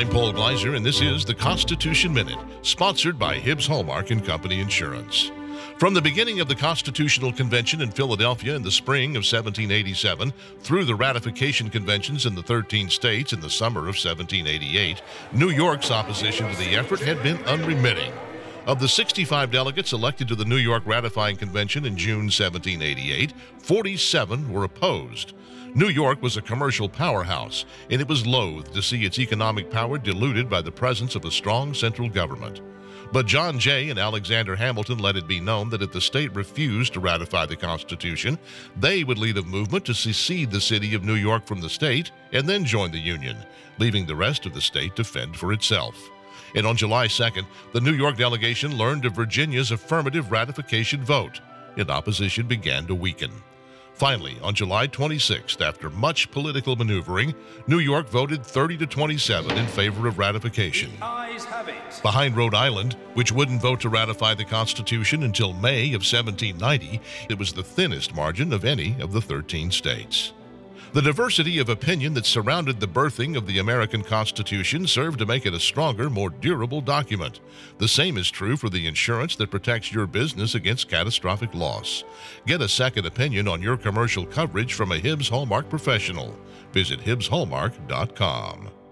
I'm Paul Gleiser, and this is the Constitution Minute, sponsored by Hibbs Hallmark and Company Insurance. From the beginning of the Constitutional Convention in Philadelphia in the spring of 1787 through the ratification conventions in the 13 states in the summer of 1788, New York's opposition to the effort had been unremitting. Of the 65 delegates elected to the New York Ratifying Convention in June 1788, 47 were opposed. New York was a commercial powerhouse, and it was loath to see its economic power diluted by the presence of a strong central government. But John Jay and Alexander Hamilton let it be known that if the state refused to ratify the Constitution, they would lead a movement to secede the city of New York from the state and then join the Union, leaving the rest of the state to fend for itself. And on July 2nd, the New York delegation learned of Virginia's affirmative ratification vote, and opposition began to weaken. Finally, on July 26th, after much political maneuvering, New York voted 30-27 in favor of ratification. The ayes have it. Behind Rhode Island, which wouldn't vote to ratify the Constitution until May of 1790, it was the thinnest margin of any of the 13 states. The diversity of opinion that surrounded the birthing of the American Constitution served to make it a stronger, more durable document. The same is true for the insurance that protects your business against catastrophic loss. Get a second opinion on your commercial coverage from a Hibbs Hallmark professional. Visit HibbsHallmark.com.